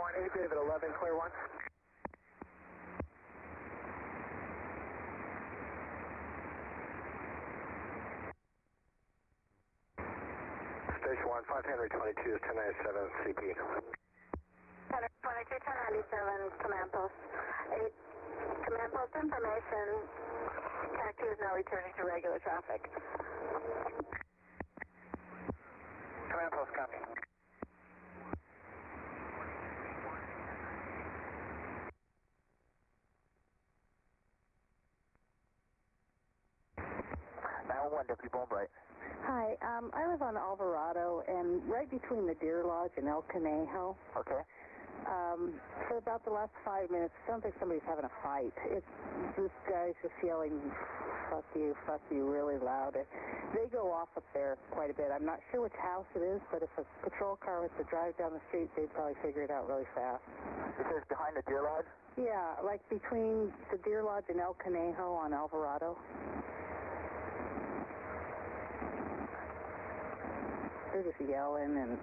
Hey, David 11, clear 1. Station 1, 5 Henry 22, 1097 CP. Henry 22, 1097, command post. Command post information. TAC 2 is now returning to regular traffic. Command post, copy. Deputy Bulbright. Hi, I live on Alvarado and right between the Deer Lodge and El Conejo. Okay. For about the last 5 minutes, it sounds like somebody's having a fight. This guy's just yelling, fuck you, really loud. They go off up there quite a bit. I'm not sure which house it is, but if a patrol car was to drive down the street, they'd probably figure it out really fast. It says behind the Deer Lodge? Yeah, like between the Deer Lodge and El Conejo on Alvarado. They're just yelling and...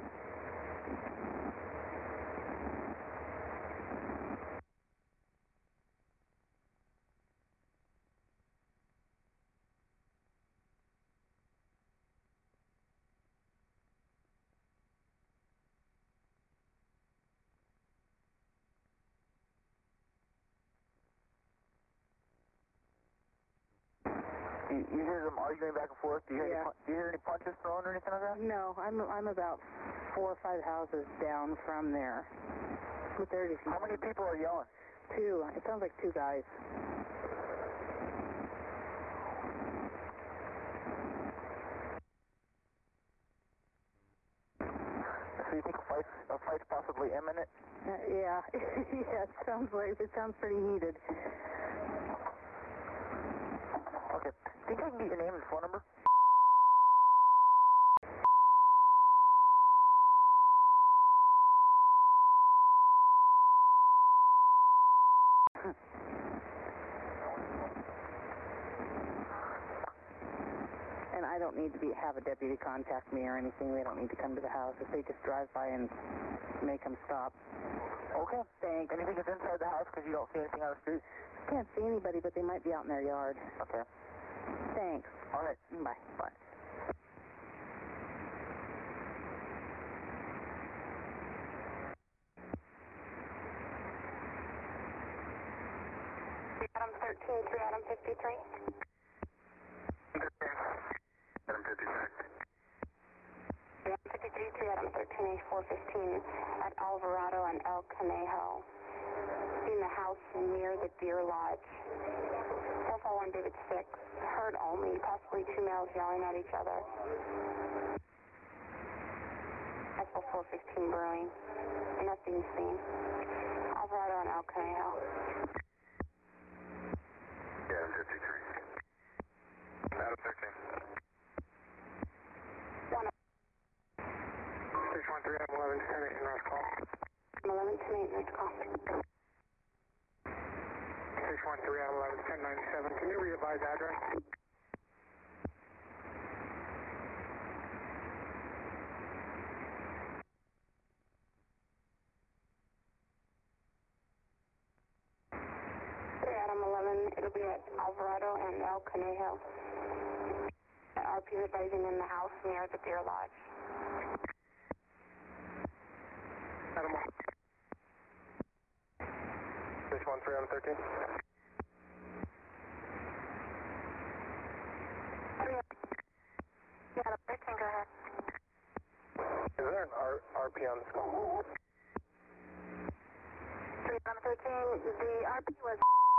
You hear them arguing back and forth? Do you hear any punches thrown or anything like that? No, I'm about 4 or 5 houses down from there. But they're just... How many people are yelling? 2. It sounds like 2 guys. So you think a fight's possibly imminent? Yeah, yeah, it sounds pretty heated. Okay. Think I can get your name and phone number? And I don't need to have a deputy contact me or anything. They don't need to come to the house. If they just drive by and make them stop. Okay. Thanks. Anything that's inside the house because you don't see anything on the street? Can't see anybody, but they might be out in their yard. Okay. Thanks. All right. Bye. Bye. Adam 13 to Adam 53. Adam 53. Adam 53 to Adam 13, 415 at Alvarado and El Conejo. In the house near the Deer Lodge. 441 David 6. Heard only, possibly 2 males yelling at each other. Also 415 brewing. Nothing seen. Alvarado and El Conejo. Adam 53. Adam 13. 1. 613, Adam 11, 10, North call. 11 to maintenance call. 613, Adam 11, 1097. Can you re-advise address? Adam 11, it'll be at Alvarado and El Conejo. RP is advising in the house near the Deer Lodge. Adam 1. 613, Adam 13. Yeah, Adam 13, go ahead. Is there an RP on this call? Adam 13, the RP was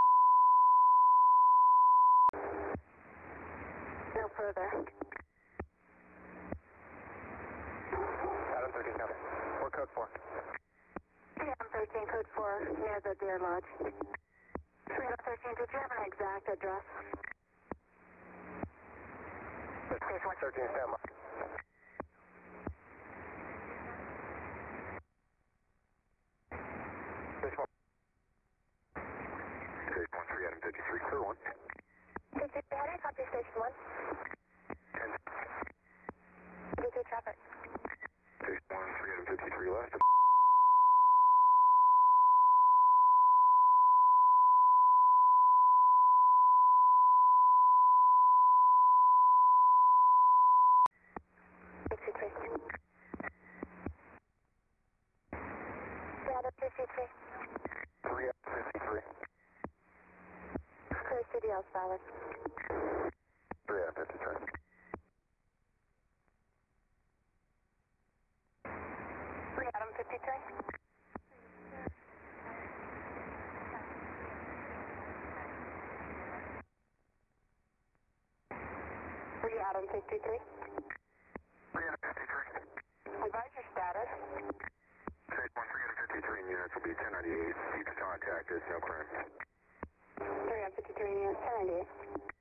no further. Adam 13, copy. What code 4? Adam 13, code 4, near the Deer Lodge. Adam 13, did you have an exact address? Station 13, stand by. Station 1. Station 1, 3, Adam 53, clear 1. Did you have copy station 1? 10. DK traffic. Station 1, 3, Adam 53, left. Adam 53. Adam 53. Advise your status. Stage 1, 353 units will be 1098. Each contact is no crime. 353 units, 1098.